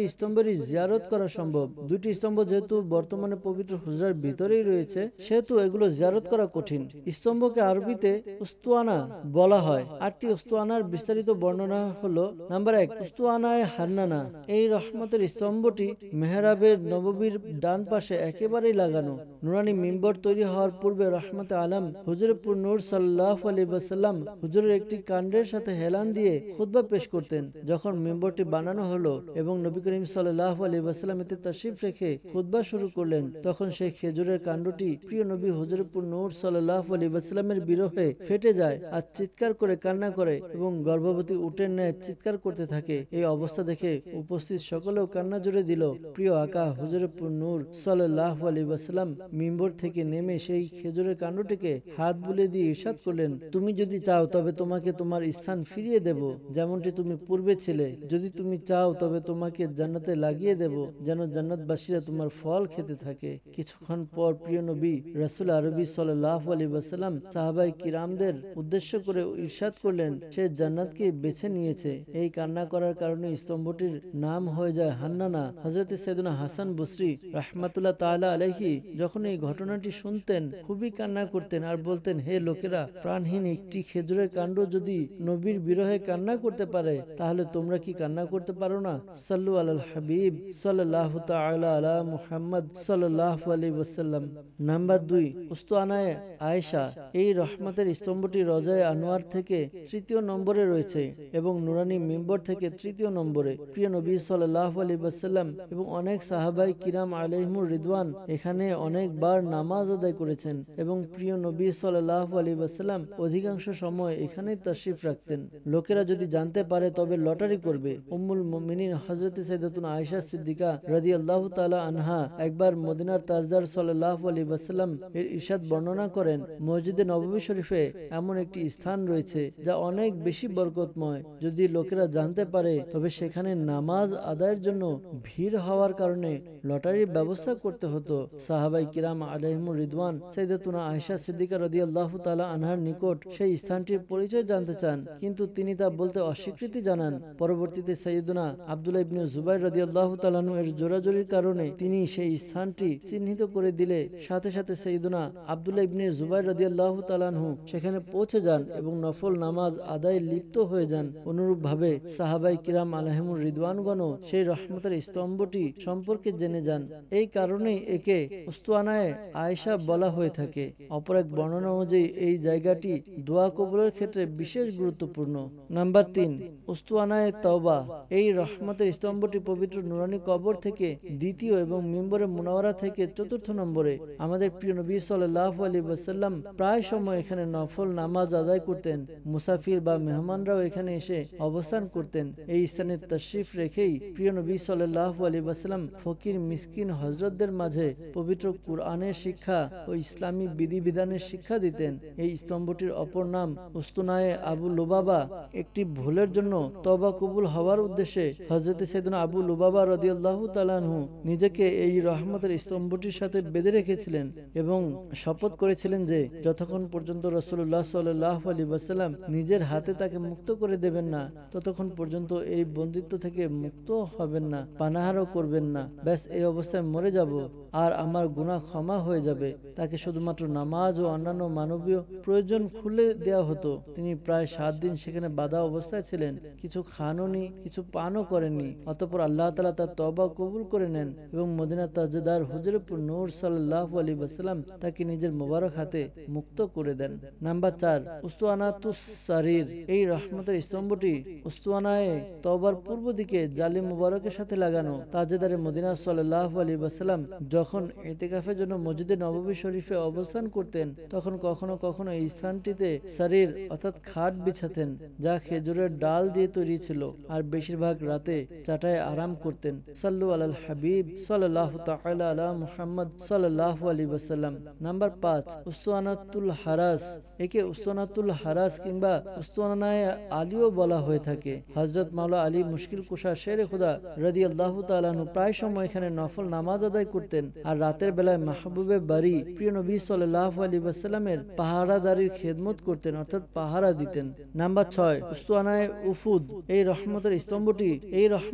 স্তম্ভেরই জিয়ারত করা সম্ভব। দুইটি স্তম্ভ যেহেতু বর্তমানে পবিত্র হুজরার ভিতরেই রয়েছে, সেহেতু এগুলো জিয়ারত করা কঠিন। স্তম্ভকে আরবিতে উস্তুয়ানা বলা হয়। আটটি উস্তুয়ানার বিস্তারিত বর্ণনা হলো: নাম্বার এক, উস্তুয়ানায়ে হান্নানা। এই রহমতের স্তম্ভটি মেহরাবের নববীর ডান পাশে একেবারেই লাগানো। নুরানি মিম্বর তৈরি হওয়ার পূর্বে রহমতে আলম হুজুরপুর নূর সাল্লাল্লাহু আলাইহি ওয়াসাল্লাম হুজুরের একটি কাণ্ডের সাথে হেলান দিয়ে খুতবা পেশ করতেন। যখন মিম্বরটি বানানো হলো এবং নবী করিম সাল্লাল্লাহু আলাইহি ওয়াসাল্লাম এতে তাশরিফ রেখে খুতবা শুরু করলেন, তখন সেই খেজুরের কাণ্ডটি প্রিয় নবী হুজুরপুর নূর সাল্লাল্লাহু আলাইহি ওয়াসাল্লামের বিরহে ফেটে যায় আর চিৎকার করে কান্না করে এবং গর্ভবতী উটের ন্যায় চিৎকার করতে থাকে। এই অবস্থা দেখে উপস্থিত সকলেও কান্না জুড়ে দিল। প্রিয় আকা হুজুরপুর নূর সাল্লাল্লাহু আলাইহি ওয়াসাল্লাম মিম্বর থেকে নেমে সেই খেজুরের কাণ্ডটিকে হাত বুলিয়ে দিয়ে ইরশাদ করলেন, তুমি যদি চাও তবে তোমাকে তোমার স্থান ফিরিয়ে দেব, যেমনটি তুমি পূর্বে ছিলে। যদি তুমি চাও তবে তোমাকে জান্নাতে লাগিয়ে দেব, যেন জান্নাতবাসীরা তোমার ফল খেতে থাকে। কিছুক্ষণ পর প্রিয় নবী রাসূল আরবি সাল্লাল্লাহু আলাইহি ওয়াসাল্লাম সাহাবায়ে কিরামদের উদ্দেশ্য করে ইরশাদ করলেন, সে জান্নাতকে বেছে নিয়েছে। এই কান্না করার কারণে স্তম্ভটির নাম হয়ে যায় হান্নানা। হযরত সাইয়েদনা হাসান বসরি রাহমাতুল্লাহ তাআলা আলাইহি যখন এই ঘটনাটি শুনতেন, খুবই কান্না করতেন আর বলতেন, হে লোকেরা, প্রাণহীন একটি খেজুরের কাণ্ড যদি নবীর বিরহে কান্না করতে পারে, তাহলে তোমরা কি কান্না করতে পারো না? সাল্লু আলাল হাবিব সাল্লাল্লাহু তাআলা আলা মুহাম্মদ সাল্লাল্লাহু আলাইহি ওয়াসাল্লাম। নাম্বার দুই, উস্তুয়ানায়ে আয়েশা। এই রহমতের স্তম্ভটি রওজায়ে আনোয়ার থেকে তৃতীয় নম্বরে রয়েছে এবং নুরানি মিম্বর থেকে তৃতীয় নম্বরে। প্রিয় নবী সাল্লাল্লাহু আলাইহি ওয়াসাল্লাম এবং অনেক সাহাবায়ে কিরাম আলাইহিমুর রিদওয়ান এখানে অনেকবার নামাজ আদায় করেছেন এবং প্রিয় নবী সাল্লাল্লাহু আলাইহি ওয়াসাল্লাম অধিকাংশ সময় এখানেই তাশরিফ রাখতেন। লোকেরা যদি জানতে পারে তবে লটারি করবে। উম্মুল মুমিনিন হযরত সাইয়্যিদাতুনা আয়েশা সিদ্দিকা রাদিয়াল্লাহু তাআলা আনহা একবার মদিনার তাজদার সাল্লাল্লাহু আলাইহি ওয়াসাল্লাম এর ইরশাদ বর্ণনা করেন, মসজিদে নববী শরীফে এমন একটি স্থান রয়েছে যা অনেক বেশি বরকতময়। যদি লোকেরা জানতে পারে তবে সেখানে নামাজ আদায়ের জন্য ভিড় হওয়ার কারণে লটারির ব্যবস্থা করতে হতো। সাহাবায়ে কিরাম আলাইহিমুর রিদওয়ান সাইয়্যিদাতুনা আয়েশা সিদ্দিকা রাদিয়াল্লাহু তাআলা আনহার নিকট সেই স্থানটির পরিচয় জানতে চান, কিন্তু তিনি তা বলতে অস্বীকৃতি জানান। পরবর্তীতে সাইয়্যিদুনা আব্দুল্লাহ ইবনে জুবাইর রাদিয়াল্লাহু তাআলা আনহু এর জোরাজুরির কারণে তিনি সেই স্থানটি চিহ্নিত করে দিলে সাথে সাথে সাইয়্যিদুনা আব্দুল্লাহ ইবনে জুবাইর রাদিয়াল্লাহু তাআলা আনহু সেখানে পৌঁছে যান এবং নফল নামাজ আদায়ে লিপ্ত হয়ে যান। অনুরূপভাবে সাহাবায়ে কিরাম আলাইহিমুর রিদওয়ানগণ সেই রহমতের স্তম্ভটি সম্পর্কে জেনে যান। এই কারণেই একে উস্তুয়ানায়ে আয়েশা বলা হয়ে থাকে। অপর এক বর্ণনা অনুযায়ী এই জায়গাটি দোয়া কবুলের ক্ষেত্রে বিশেষ গুরুত্বপূর্ণ। নাম্বার তিন, উস্তুয়ানায়ে তাওবা। এই রহমতের স্তম্ভটি পবিত্র নুরানি কবর থেকে দ্বিতীয় এবং মিম্বরে মুনাওয়ারা থেকে চতুর্থ নম্বরে। আমাদের প্রিয় নবী সাল্লাল্লাহু আলাইহি ওয়াসাল্লাম প্রায় সময় এখানে নফল নামাজ আদায় করতেন। মুসাফির বা মেহমানরাও এখানে এসে অবস্থান করতেন। এই স্থানে তাশরিফ রেখেই প্রিয় নবী সাল্লাল্লাহু আলাইহি ওয়াসাল্লাম ফকির মিসকিন হযরতদের মাঝে পবিত্র কুরআনের শিক্ষা ও ইসলামী বিধিবিধানের শিক্ষা দিতেন। এই স্তম্ভটির অপর নাম উস্তুনায়ে আবু লুবাবা। একটি ভুলের জন্য তওবা কবুল হওয়ার উদ্দেশ্যে হযরত সাইয়েদনা আবু লুবাবা রাদিয়াল্লাহু তাআলা আনহু নিজেকে এই রহমতের স্তম্ভটির সাথে বেঁধে রেখেছিলেন এবং শপথ করেছিলেন যে যতক্ষণ পর্যন্ত রাসূলুল্লাহ সাল্লাল্লাহু আলাইহি ওয়াসাল্লাম নিজের হাতে তাকে মুক্ত করে দেবেন না, ততক্ষণ পর্যন্ত এই বন্দিত্ব থেকে মুক্ত হবেন না, পানাহারও করবেন না। ব্যাস এই অবস্থায় মরে যাব আর আমার গুনাহ ক্ষমা হয়ে যাবে। তাকে শুধুমাত্র নামাজ ও অন্যান্য মানবীয় প্রয়োজন খুলে দেওয়া হতো। তিনি প্রায় সাত দিন সেখানে বাঁধা অবস্থায় ছিলেন, কিছু খাননি, কিছু পানও করেননি। অতঃপর আল্লাহ তাআলা তার তওবা কবুল করে নেন এবং মদিনার তাজদার হুজুরপুর নূর সাল্লাল্লাহু আলাইহি ওয়াসাল্লাম তাকে নিজের মোবারক হাতে মুক্ত করে দেন। নাম্বার চার, উস্তুয়ানাতুস সারির। এই রহমতের স্তম্ভটি উস্তুয়ানায়ে তওবার পূর্ব দিকে জালি মুবারকের সাথে লাগানো। তাজদারে মদিনা সাল্লাল্লাহু আলাইহি ওয়াসাল্লাম যখন ইতিকাফের জন্য মসজিদে নববী শরীফে অবস্থান করতেন, তখন কখনো কখনো এই স্থানটিতে সারির অর্থাৎ খাট বিছাতেন, যা খেজুরের ডাল দিয়ে তৈরি ছিল, আর বেশিরভাগ রাতে চাটায় আরাম করতেন। সাল্লু আলাল হাবিব সাল্লাল্লাহু তাআলা আলা মুহাম্মদ সাল্লাল্লাহু আলাইহি ওয়াসাল্লাম। নাম্বার পাঁচ, উস্তুয়ানাতুল হারাস। একে উস্তুয়ানাতুল হারাস কিংবা উস্তুয়ানায়ে আলীও বলা হয়ে থাকে। হযরত মাওলা আলী মুশকিল কুশা শেরে খুদা রাদিয়াল্লাহু তাআলা আনহু প্রায় সময় এখানে নফল নামাজ আদায় করতেন আর রাতের বেলায় মাহবুবে বাড়ি প্রিয় নবী সাল্লাল্লাহু আলাইহি ওয়াসাল্লামের পাহারাদারির খেদমত করতেন, অর্থাৎ পাহারা দিতেন। নাম্বার ছয়, উস্তুয়ানায়ে উফুদ। এই রহমতের স্তম্ভটি এই রহমতের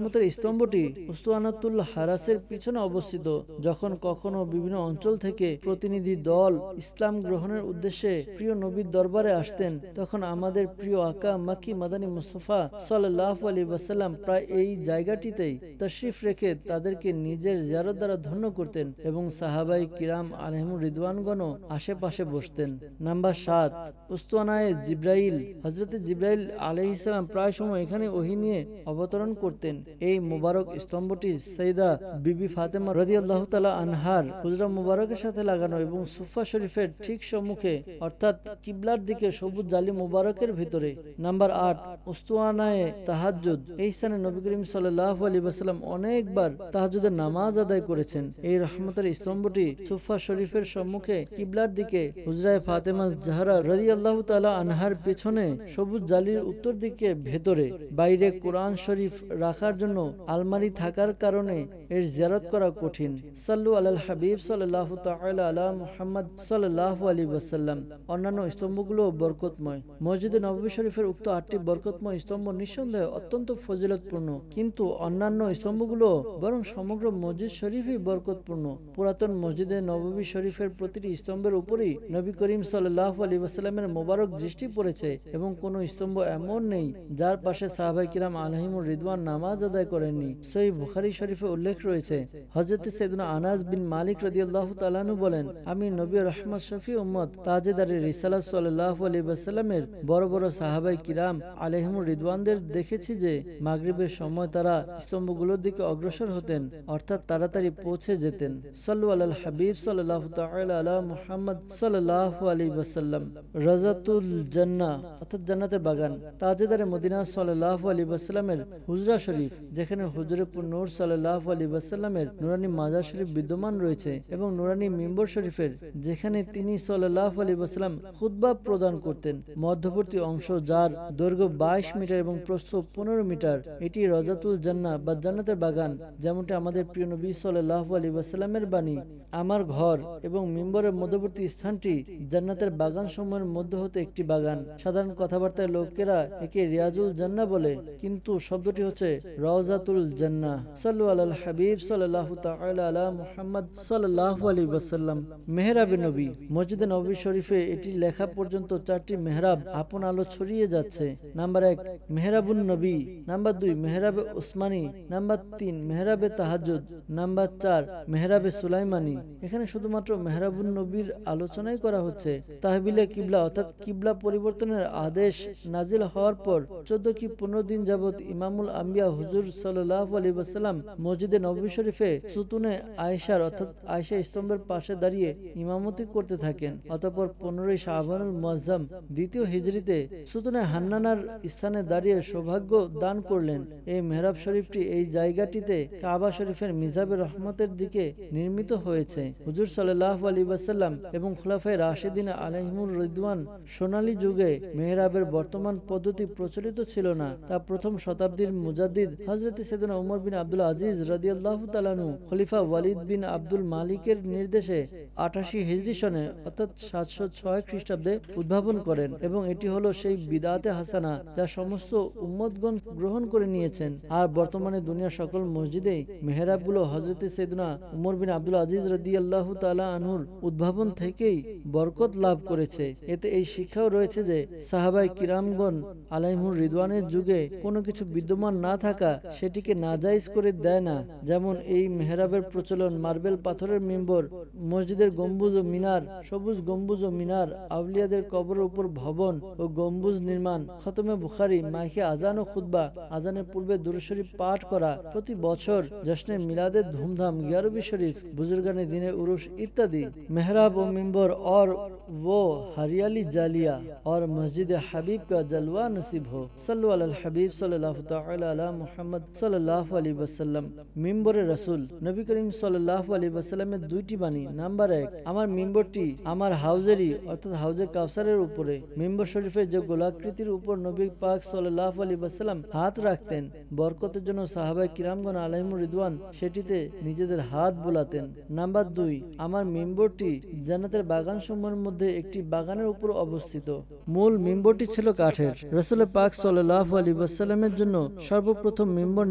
স্তম্ভটি উস্তানাতুল হারাসের পিছনে অবস্থিত। যখন কখনো বিভিন্ন অঞ্চল থেকে প্রতিনিধি দল ইসলাম গ্রহণের উদ্দেশ্যে প্রিয় নবীর দরবারে আসতেন, তখন আমাদের প্রিয় আকা মাক্কি মাদানী মুস্তাফা সাল্লাল্লাহু আলাইহি ওয়াসাল্লাম প্রায় এই জায়গাটিতেই তাশরিফ রেখে তাদেরকে নিজের জিয়ারত দ্বারা ধন্য করতেন এবং সাহাবাই কিরাম আলাইহিমুর রিদওয়ানগণ আশেপাশে বসতেন। নাম্বার সাত, উস্তানায়ে জিব্রাইল। হযরত জিব্রাইল আলাইহিস সালাম প্রায় সময় এখানে ওহী নিয়ে অবতরণ করতেন। এই মুবারক স্তম্ভটি সাইয়্যিদা বিবি ফাতেমা রাদিয়াল্লাহু তাআলা আনহার হুজরা মুবারকের সাথে লাগানো এবং সুফা শরীফের ঠিক সম্মুখে অর্থাৎ কিবলার দিকে সবুজ জালি মুবারকের ভিতরে। নাম্বার আট, উস্তানায়ে তাহাজ্জুদ। এই স্থানে নবী করিম সাল্লাল্লাহু আলাইহি ওয়াসাল্লাম অনেকবার তাহাজ্জুদের নামাজ আদায় করেছেন। এই রহমতের স্তম্ভটি সুফা শরীফের সম্মুখে কিবলার দিকে হুজরায়ে ফাতেমা জাহরা রাদিয়াল্লাহু তাআলা আনহার পেছনে সবুজ জালির উত্তর দিকে ভেতরে। বাইরে কোরআন শরীফ রাখার জন্য আলমারি থাকার কারণে এর জিয়ারত করা কঠিন। সাল্লু আলাল হাবিব সাল্লাল্লাহু তাআলা আলা মুহাম্মদ সাল্লাল্লাহু আলাইহি ওয়াসাল্লাম। অন্যান্য স্তম্ভগুলো বরকতময়। মসজিদে নববী শরীফের উক্ত আটটি বরকতময় স্তম্ভ নিঃসন্দেহে অত্যন্ত ফজিলতপূর্ণ, কিন্তু অন্যান্য স্তম্ভগুলো বরং সমগ্র মসজিদ শরীফই বরকতপূর্ণ। পুরাতন মসজিদে নববী শরীফের প্রতিটি স্তম্ভের উপরেই নবী করিম সাল্লাল্লাহু আলাইহি ওয়াসাল্লামের মোবারক দৃষ্টি পড়েছে এবং কোনো স্তম্ভ এমন নেই যার পাশে সাহাবায়ে কিরাম আলাইহিমুর রিদওয়ান নামাজ আদায় করেননি। সহিহ বুখারী শরীফে উল্লেখ রয়েছে, হযরত সাইয়েদনা আনাস বিন মালিক রাদিয়াল্লাহু তাআলা আনহু বলেন, আমি নবী রাহমাত শফি উম্মত তাজেদারে রিসালাত সাল্লাল্লাহু আলাইহি ওয়াসাল্লামের বড় বড় সাহাবায়ে কিরাম আলাইহিমুর রিদওয়ানদের দেখেছি যে মাগরিবের সময় তারা স্তম্ভগুলোর দিকে অগ্রসর হতেন, অর্থাৎ তাড়াতাড়ি পৌঁছে যেতেন। সাল্লু আলাল হাবিব সাল্লাল্লাহু তাআলা আলা মুহাম্মদ সাল্লাল্লাহু আলাইহি ওয়াসাল্লাম। রাজাতুল জান্নাহ অর্থাৎ জান্নাতের বাগান। তাজেদারে মদিনা সাল্লাল্লাহু আলাইহি ওয়াসাল্লামের হুজরা শরীফ, যেখানে হুজুরে পুর নূর সাল্লাল্লাহু আলাইহি ওয়াসাল্লামের নুরানি মাজার শরীফ বিদ্যমান রয়েছে, এবং নুরানি মিম্বর শরীফের, যেখানে তিনি সাল্লাল্লাহু আলাইহি ওয়াসাল্লাম খুতবা প্রদান করতেন। মধ্যবর্তী অংশ যার দৈর্ঘ্য বাইশ মিটার এবং প্রস্থ পনেরো মিটার, এটি রাজাতুল জান্নাহ বা জান্নাতের বাগান। যেমনটি আমাদের প্রিয় নবী সাল্লাল্লাহু আলাইহি ওয়াসাল্লামের বাণী, আমার ঘর এবং মিম্বরের মধ্যবর্তী স্থানটি জান্নাতের বাগান সমূহের মধ্যে হতে একটি বাগান। সাধারণ কথাবার্তায় লোকেরা একে রিয়াজুল জান্নাহ বলে, কিন্তু শব্দটি হচ্ছে রওজাতুল জান্নাহ। সাল্লু আলাল হাবিব সাল্লাল্লাহু তাআলা আলা মুহাম্মদ সাল্লাল্লাহু আলাইহি ওয়াসাল্লাম। মেহরাবে নবী। মসজিদে নববী শরীফে এটি লেখা পর্যন্ত চারটি মেহরাব আপন আলো ছড়িয়ে যাচ্ছে। নাম্বার এক, মেহরাবুন নবী। নাম্বার দুই, মেহরাবে উসমানী। নাম্বার তিন, মেহরাবে তাহাজ্জুদ। নাম্বার চার, মেহরাবে সুলাইমানি। এখানে শুধুমাত্র মেহরাবুন নবীর আলোচনাই করা হচ্ছে। তাহবিলে কিবলা অর্থাৎ কিবলা পরিবর্তনের আদেশ নাজিল হওয়ার পর চোদ্দ কি পনেরো দিন যাবত ইমামুল আম্বিয়া হুজুর সাল্লাল্লাহু আলাইহি ওয়াসাল্লাম মসজিদে নববী শরীফে সুতুনে আয়েশার অর্থাৎ আয়েশা স্তম্ভের পাশে দাঁড়িয়ে ইমামতি করতে থাকেন। অতঃপর পনেরোই শাবানুল মুআজ্জম দ্বিতীয় হিজরিতে সুতুনে হান্নানার স্থানে দাঁড়িয়ে সৌভাগ্য দান করলেন। এই মেহরাব শরীফটি এই জায়গাটিতে কাবা শরীফের মিজাবে রহমতের দিকে নির্মিত হয়েছে। হুজুর সাল্লাল্লাহু আলাইহি ওয়াসাল্লাম এবং খুলাফায়ে রাশিদিন আলাইহিমুর রিদওয়ান সোনালী যুগে মেহরাবের বর্তমান পদ্ধতি প্রচলিত ছিল না। তা প্রথম শতাব্দীর মুজাদ্দিদ হযরত সাইয়েদনা উমর বিন আব্দুল আজিজ রাদিয়াল্লাহু তাআলা আনহু খলিফা ওয়ালিদ বিন আব্দুল মালিকের নির্দেশে আটাশি হিজরি সনে অর্থাৎ সাতশো ছয় খ্রিস্টাব্দে উদ্ভাবন করেন, এবং এটি হলো সেই বিদআতে হাসানা যা সমস্ত উম্মতগণ গ্রহণ করে নিয়েছেন। আর বর্তমানে দুনিয়ার সকল মসজিদে মেহরাবগুলো হযরত সাইয়েদনা উমর বিন আব্দুল আজিজ রাদিয়াল্লাহু তাআলা আনহুর উদ্ভাবন থেকেই বরকত লাভ করেছে। এতে এই শিক্ষাও রয়েছে যে সাহাবায়ে কিরামগণ আলাইহিমুর রিদওয়ানের যুগে কোনো কিছু বিদ্যমান না থাকা সেটিকে নাজায়েজ করে দেয় না। যেমন এই মেহরাবের প্রচলন, মার্বেল পাথরের মিম্বর, মসজিদের গম্বুজ ও মিনার, সবুজ গম্বুজ ও মিনার, আউলিয়াদের কবরের উপর ভবন ও গম্বুজ নির্মাণ, খতমে বুখারী, মাইকে আজান ও খুতবা, আজানের পূর্বে দুরূদ শরীফ পাঠ করা, প্রতি বছর জশ্নে মিলাদের ধুমধাম, গিয়ারবি শরীফ, বুজুর্গানে দিনের উরুস ইত্যাদি। मेहराब व मिंबर और वो हरियाली जालिया और मस्जिद हबीब का जलवा नसीब हो। सल्लु अलल हबीब सल्लल्लाहु ताला अला मुहम्मद सल्लल्लाहु अलैहि वसल्लम। मिंबरे रसूल नबी करीम सल्लल्लाहु अलैहि वसल्लमेর দুইটি বাণী। নাম্বার এক, আমার মিম্বরটি আমার হাউজেরই অর্থাৎ হাউজে কাউসারের উপরে। মিম্বর শরীফের যে গোলাকৃতির উপর নবী পাক সাল্লাল্লাহু আলাইহি ওয়াসাল্লাম হাত রাখতেন, বরকতের জন্য সাহাবায়ে কিরামগণ আলাইহিমুর রিদওয়ান সেটিতে নিজেদের হাত বোলাতেন। নাম্বার দুই, আমার মিম্বরটি জান্নাতের বাগান সমূহের মধ্যে একটি বাগানের উপর অবস্থিত। মূল মিম্বরটি ছিল কাঠের। রাসূল পাক সাল্লাল্লাহু আলাইহি ওয়াসাল্লামের জন্য সর্বপ্রথম মিম্বর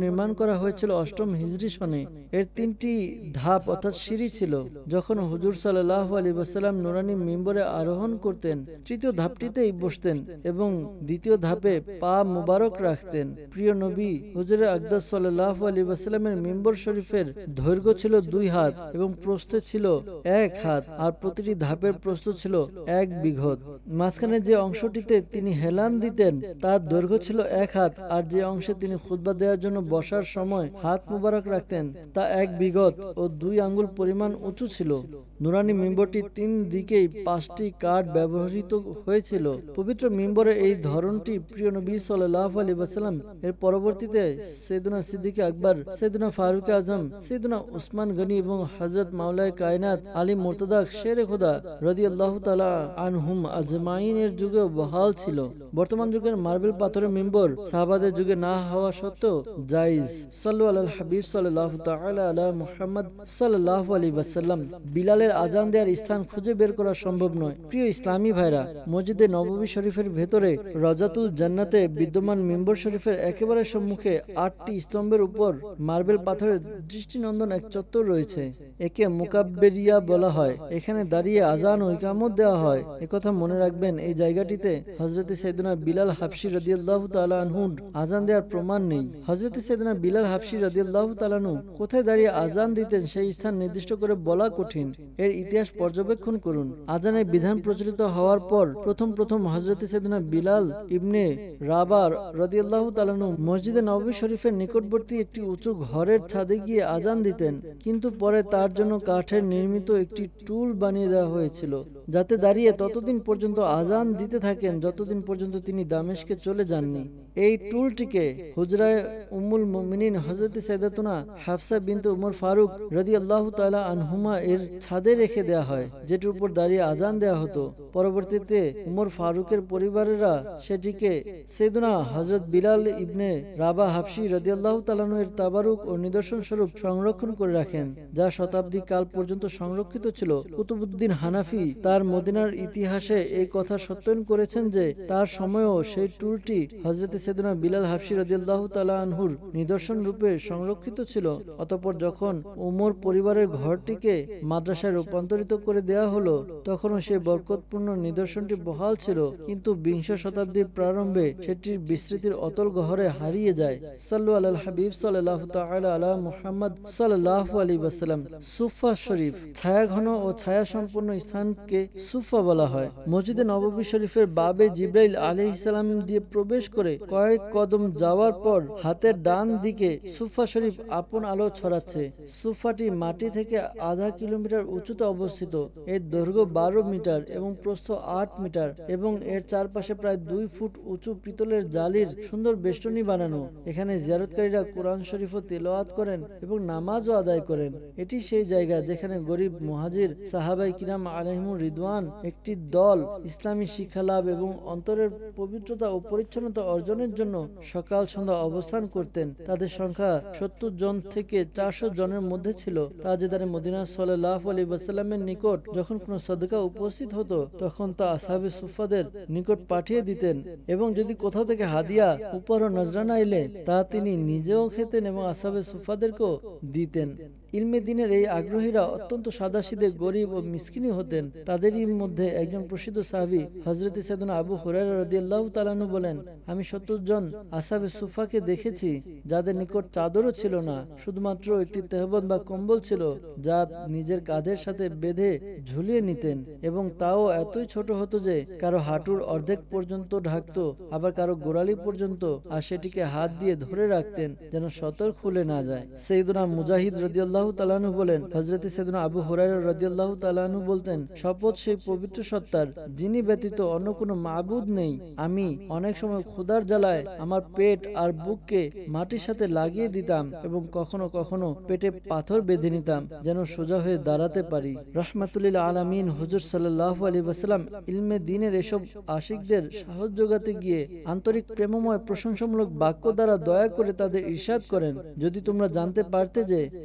নির্মাণ করা হয়েছিল অষ্টম হিজরি সনে। এর তিনটি ধাপ অর্থাৎ সিঁড়ি ছিল। যখন হুজুর সাল্লাল্লাহু আলাইহি ওয়াসাল্লাম নুরানি মিম্বরে আরোহণ করতেন, তৃতীয় ধাপটিতেই বসতেন এবং দ্বিতীয় ধাপে পা মুবারক রাখতেন। প্রিয় নবী হুজুরে আকদাস সাল্লাল্লাহু আলাইহি ওয়াসাল্লামের মিম্বর শরীফের দৈর্ঘ্য ছিল দুই হাত এবং প্রস্থে ছিল এক হাত, আর প্রতিটি ধাপের প্রস্থ ছিল এক বিঘত। মাঝখানে যে অংশটিতে তিনি হেলান দিতেন তার দৈর্ঘ্য ছিল এক হাত, আর যে অংশে তিনি খুতবা দেওয়ার জন্য বসার সময় হাত মুবারক রাখতেন তা এক বিঘত ও দুই আঙ্গুল পরিমাণ উঁচু ছিল। নুরানি মিম্বরটি তিন দিকেই পাঁচটি কাঠ ব্যবহৃত হয়েছিল। পবিত্র মিম্বরের এই ধরনটি প্রিয় নবী সাল্লাল্লাহু আলাইহি ওয়াসাল্লাম এর পরবর্তীতে সাইয়েদুনা সিদ্দিক আকবর, সাইয়েদুনা ফারুক আজম, সাইয়েদুনা উসমান গনি এবং হযরত মাওলায়ে কায়নাত আলী মুর্তজা শেরে খোদা রাদিয়াল্লাহু তাআলা আনহুম আজমাইন এর যুগে বহাল ছিল। বর্তমান যুগের মার্বেল পাথরের মিম্বর সাহাবাদের যুগে না হওয়া সত্ত্বেও জায়েজ। সাল্লু আলাল হাবিব সাল্লাল্লাহু তাআলা আলা মুহাম্মদ সাল্লাল্লাহু আলাইহি ওয়াসাল্লাম। বিলালের আজান দেওয়ার স্থান খুঁজে বের করা সম্ভব নয়। প্রিয় ইসলামী ভাইরা, মসজিদে নববী শরীফের ভেতরে রজাতুল জান্নাতে বিদ্যমান মিম্বর শরীফের একেবারে সম্মুখে আটটি স্তম্ভের উপর মার্বেল পাথরের দৃষ্টিনন্দন এক চত্বর রয়েছে। একে মুকাব্বেরিয়া বলা হয়। এখানে দাঁড়িয়ে আজান ও ইকামত দেওয়া হয়। একথা মনে রাখবেন, এই জায়গাটিতে হযরত সাইয়েদুনা বিলাল হাবশী রাদিয়াল্লাহু তাআলা আনহুর আজান দেওয়ার প্রমাণ নেই। হযরত সাইয়েদুনা বিলাল হাবশী রাদিয়াল্লাহু তাআলা আনহু কোথায় দাঁড়িয়ে আজান দিতেন সেই স্থান নির্দিষ্ট করে বলা কঠিন। এর ইতিহাস পর্যবেক্ষণ করুন। আজানের বিধান প্রচলিত হওয়ার পর প্রথম প্রথম হযরত সাইয়েদুনা বিলাল ইবনে রাবা রাদিয়াল্লাহু তাআলা আনহু মসজিদে নববী শরীফের নিকটবর্তী একটি উঁচু ঘরের ছাদে গিয়ে আজান দিতেন, কিন্তু পরে তার জন্য কাঠের নির্মিত একটি টুল বানিয়ে দেওয়া হয়েছিল, যাতে দাঁড়িয়ে ততদিন পর্যন্ত আজান দিতে থাকেন যতদিন পর্যন্ত তিনি দামেস্কে চলে যাননি। এই টুলটিকে হুজরায়ে উম্মুল মুমিনিন হযরত সাইয়েদাতুনা হাফসা বিনতে উমর ফারুক রাদিয়াল্লাহু তাআলা আনহুমা এর ছাদে রেখে দেওয়া হয়, যেটির উপর দাঁড়িয়ে আজান দেওয়া হতো। পরবর্তীতে উমর ফারুকের পরিবারেরা সেটিকে সাইয়েদুনা হযরত বিলাল ইবনে রাবা হাবশী রাদিয়াল্লাহু তাআলা এর তাবারুক ও নিদর্শন স্বরূপ সংরক্ষণ করে রাখেন, যা শতাব্দী কাল পর্যন্ত সংরক্ষিত ছিল। কুতুবউদ্দিন হানাফি তার মদিনার ইতিহাসে এই কথা সত্যায়ন করেছেন যে তার সময়েও সেই টুলটি হযরত সাইয়েদুনা বিলাল হাবশী রাদিয়াল্লাহু তাআলা আনহুর নিদর্শন রূপে সংরক্ষিত ছিল। অতঃপর যখন উমর পরিবারের ঘরটিকে মাদ্রাসায় রূপান্তরিত করে দেয়া হলো, তখনও সেই বরকতপূর্ণ নিদর্শনটি বহাল ছিল, কিন্তু বিংশ শতাব্দীর প্রারম্ভে সেটির বিস্তৃতির অতল গহরে হারিয়ে যায়। সাল্লু আলাল হাবিব সাল্লাল্লাহু তাআলা আলা মুহাম্মদ সাল্লাল্লাহু আলাইহি ওয়াসাল্লাম। সুফা শরীফ, ছায়া ঘন ও ছায়া সম্পন্ন স্থানকে সুফা বলা হয়। মসজিদে নববী শরীফের বাবে জিবরাইল আলাইহিস সালাম দিয়ে প্রবেশ করে কয়েক কদম যাওয়ার পর হাতের ডান দিকে সুফা শরীফ আপন আলো ছড়াচ্ছে। সুফাটি মাটি থেকে আধা কিলোমিটার উঁচুতে অবস্থিত। এর দৈর্ঘ্য বারো মিটার এবং প্রস্থ আট মিটার এবং এর চারপাশে প্রায় দুই ফুট উঁচু পিতলের জালির সুন্দর বেষ্টনী বানানো। এখানে জিয়ারতকারীরা কোরআন শরীফ তিলাওয়াত করেন এবং নামাজও আদায় করেন। এটি সেই জায়গা যেখানে গরিব মুহাজির সাহাবায়ে কিরাম আলাইহিমুর রিদওয়ান একটি দল ইসলামী শিক্ষা লাভ এবং অন্তরের পবিত্রতা ও পরিচ্ছন্নতা অর্জনের জন্য সকাল সন্ধ্যা অবস্থান করতেন। তাদের সংখ্যা সত্তর জন থেকে চারশো জনের মধ্যে ছিল। তাজেদারে মদিনা সাল্লাল্লাহু আলাইহি ওয়াসাল্লামের নিকট যখন কোনো সদকা উপস্থিত হতো, তখন তা আসহাবে সুফাদের নিকট পাঠিয়ে দিতেন, এবং যদি কোথাও থেকে হাদিয়া, উপহার ও নজরানা এলে তা তিনি নিজেও খেতেন এবং আসহাবে সুফাদেরকেও দিতেন। ইলমে দিনের এই আগ্রহীরা অত্যন্ত সাদাসিধে, গরিব ও মিসকিনি হতেন। তাদেরই মধ্যে একজন প্রসিদ্ধ সাহাবী হযরত সাইয়েদুনা আবু হুরায়রা রাদিয়াল্লাহু তাআলা আনহু বলেন, আমি সত্তর জন আসহাবে সুফাকে দেখেছি যাদের নিকট চাদরও ছিল না, শুধুমাত্র একটি তেহবত বা কম্বল ছিল, যা নিজের কাঁধের সাথে বেঁধে ঝুলিয়ে নিতেন, এবং তাও এতই ছোট হতো যে কারো হাঁটুর অর্ধেক পর্যন্ত ঢাকতো, আবার কারো গোড়ালি পর্যন্ত, আর সেটিকে হাত দিয়ে ধরে রাখতেন যেন সতর খুলে না যায়। সাইয়েদুনা মুজাহিদ রাদিয়াল্লাহু তাআলা আনহু বলেন, হযরত সাইয়েদুনা আবু হুরায়রা রাদিয়াল্লাহু তাআলা আনহু বলতেন, শপথ সেই পবিত্র সত্তার যিনি ব্যতীত অন্য কোনো মাবুদ নেই, আমি অনেক সময় ক্ষুধার জ্বালায় আমার পেট আর বুককে মাটির সাথে লাগিয়ে দিতাম এবং কখনো কখনো পেটে পাথর বেঁধে নিতাম যেন সোজা হয়ে দাঁড়াতে পারি। রাহমাতুল আলামিন হুজুর সাল্লাল্লাহু আলাইহি ওয়াসাল্লাম ইলমে দ্বীনের এসব আশিকদের সাহস যোগাতে গিয়ে আন্তরিক প্রেমময় প্রশংসামূলক বাক্য দ্বারা দয়া করে তাদের ইরশাদ করেন, যদি তোমরা জানতে পারতে যে বিশ্ব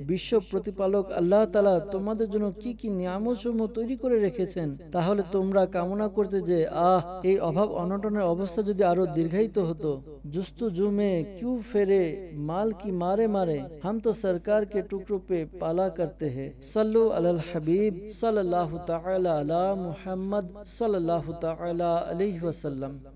প্রতিপালক আল্লাহ তাআলা তোমাদের জন্য কি কি নিয়ামতসমূহ তৈরি করে রেখেছেন, তাহলে তোমরা কামনা করতে যে আহ এই অভাব অনটনের অবস্থা যদি আরো দীর্ঘায়িত হতো। जुस्तुजू में क्यों फेरे माल की मारे मारे, हम तो सरकार के टुकड़ों पे पाला करते हैं। सल्लु अलल हबीब सल्लल्लाहु तआला अला मुहम्मद सल्लल्लाहु तआला अलैहि वसल्लम।